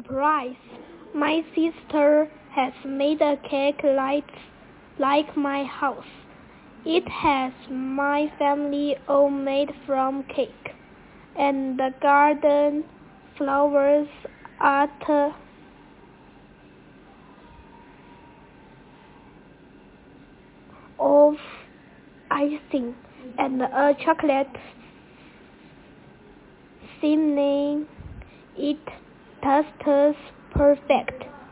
surprise. My sister has made a cake like my house. It has my family all made from cake, and the garden flowers art of icing, and a chocolate seasoning. It tastes perfect.